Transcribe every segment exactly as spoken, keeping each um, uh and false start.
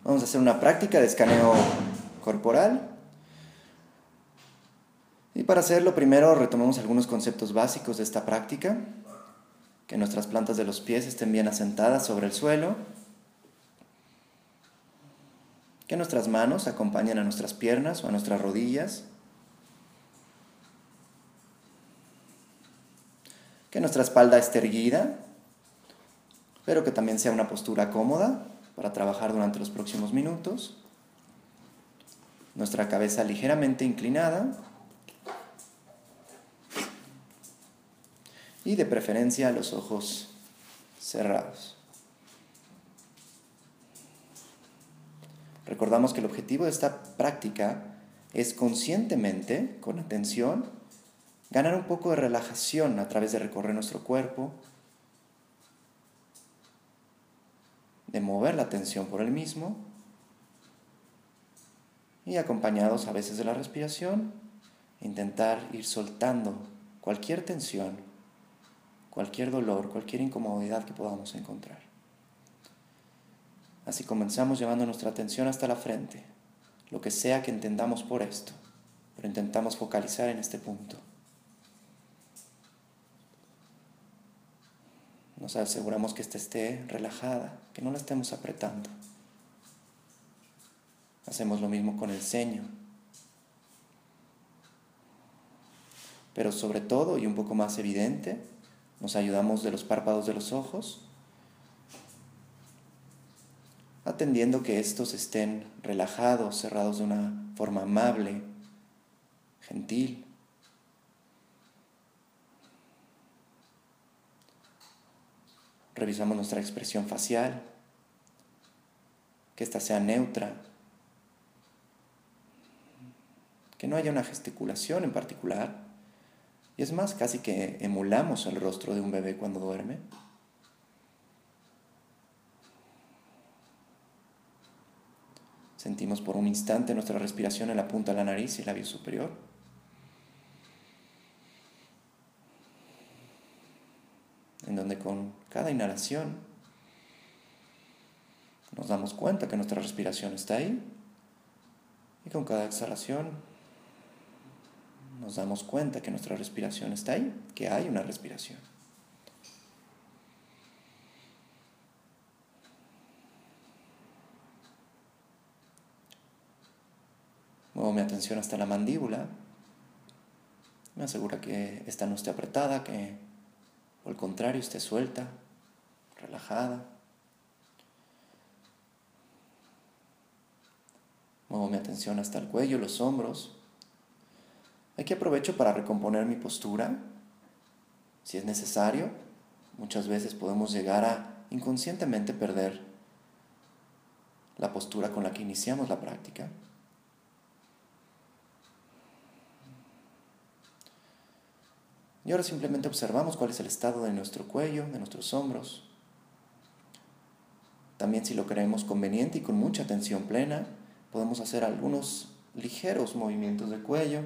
Vamos a hacer una práctica de escaneo corporal. Y para hacerlo, primero retomemos algunos conceptos básicos de esta práctica. Que nuestras plantas de los pies estén bien asentadas sobre el suelo. Que nuestras manos acompañen a nuestras piernas o a nuestras rodillas. Que nuestra espalda esté erguida, pero que también sea una postura cómoda para trabajar durante los próximos minutos. Nuestra cabeza ligeramente inclinada. Y de preferencia los ojos cerrados. Recordamos que el objetivo de esta práctica es conscientemente, con atención, ganar un poco de relajación a través de recorrer nuestro cuerpo, de mover la atención por el mismo y acompañados a veces de la respiración, intentar ir soltando cualquier tensión, cualquier dolor, cualquier incomodidad que podamos encontrar. Así comenzamos llevando nuestra atención hasta la frente, lo que sea que entendamos por esto, pero intentamos focalizar en este punto. Nos aseguramos que ésta esté relajada, que no la estemos apretando. Hacemos lo mismo con el ceño. Pero sobre todo, y un poco más evidente, nos ayudamos de los párpados de los ojos, atendiendo que estos estén relajados, cerrados de una forma amable, gentil. Revisamos nuestra expresión facial, que ésta sea neutra, que no haya una gesticulación en particular, y es más, casi que emulamos el rostro de un bebé cuando duerme. Sentimos por un instante nuestra respiración en la punta de la nariz y el labio superior. En donde con cada inhalación nos damos cuenta que nuestra respiración está ahí, y con cada exhalación nos damos cuenta que nuestra respiración está ahí, que hay una respiración. Muevo mi atención hasta la mandíbula. Me aseguro que esta no esté apretada, que por el contrario esté suelta, relajada. Muevo mi atención hasta el cuello, los hombros. Aquí aprovecho para recomponer mi postura. Si es necesario, muchas veces podemos llegar a inconscientemente perder la postura con la que iniciamos la práctica. Y ahora simplemente observamos cuál es el estado de nuestro cuello, de nuestros hombros. También, si lo creemos conveniente y con mucha atención plena, podemos hacer algunos ligeros movimientos de cuello,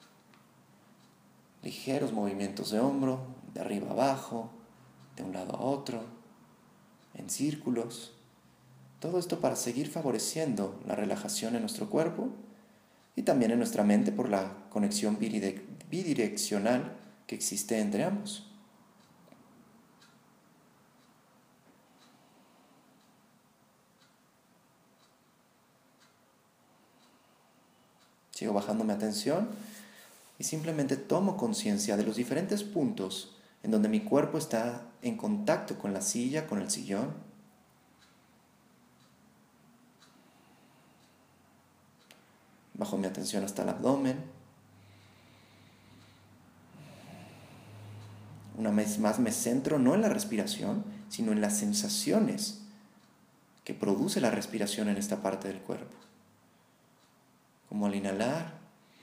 ligeros movimientos de hombro, de arriba a abajo, de un lado a otro, en círculos. Todo esto para seguir favoreciendo la relajación en nuestro cuerpo y también en nuestra mente por la conexión bidireccional que existe entre ambos. Sigo bajando mi atención y simplemente tomo conciencia de los diferentes puntos en donde mi cuerpo está en contacto con la silla, con el sillón. Bajo mi atención hasta el abdomen. Una vez más me centro no en la respiración, sino en las sensaciones que produce la respiración en esta parte del cuerpo. Como al inhalar,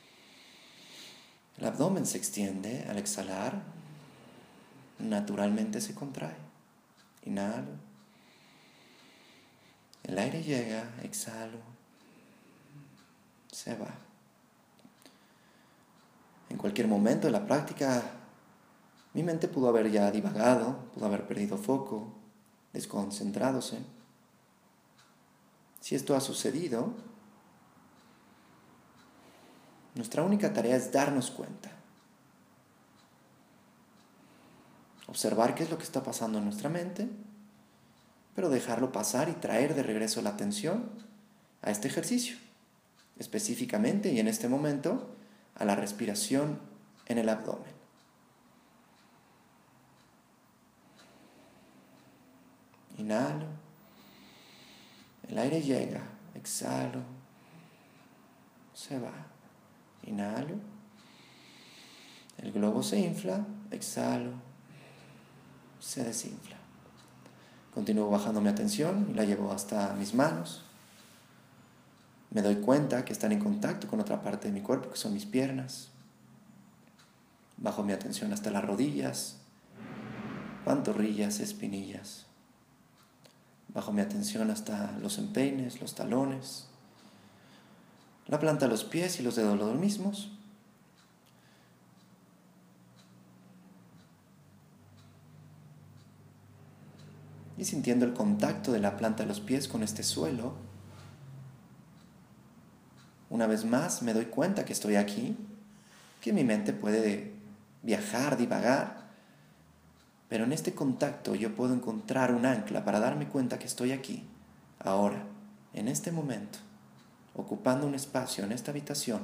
el abdomen se extiende, al exhalar, naturalmente se contrae. Inhalo, el aire llega, exhalo, se va. En cualquier momento de la práctica, mi mente pudo haber ya divagado, pudo haber perdido foco, desconcentrándose. Si esto ha sucedido, nuestra única tarea es darnos cuenta. Observar qué es lo que está pasando en nuestra mente, pero dejarlo pasar y traer de regreso la atención a este ejercicio, específicamente y en este momento a la respiración en el abdomen. Inhalo, el aire llega, exhalo, se va. Inhalo, el globo se infla, exhalo, se desinfla. Continúo bajando mi atención y la llevo hasta mis manos. Me doy cuenta que están en contacto con otra parte de mi cuerpo, que son mis piernas. Bajo mi atención hasta las rodillas, pantorrillas, espinillas. Bajo mi atención hasta los empeines, los talones, la planta de los pies y los dedos los mismos. Y sintiendo el contacto de la planta de los pies con este suelo, una vez más me doy cuenta que estoy aquí, que mi mente puede viajar, divagar, pero en este contacto yo puedo encontrar un ancla para darme cuenta que estoy aquí, ahora, en este momento, ocupando un espacio en esta habitación.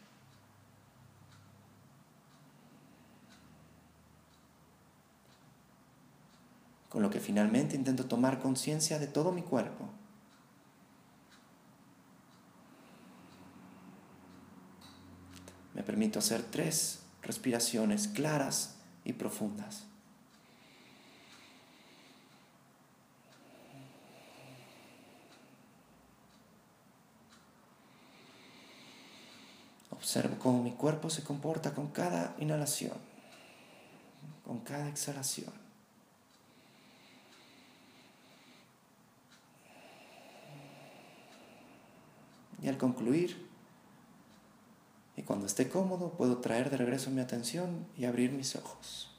Con lo que finalmente intento tomar conciencia de todo mi cuerpo. Me permito hacer tres respiraciones claras y profundas. Observo cómo mi cuerpo se comporta con cada inhalación, con cada exhalación. Y al concluir, y cuando esté cómodo, puedo traer de regreso mi atención y abrir mis ojos.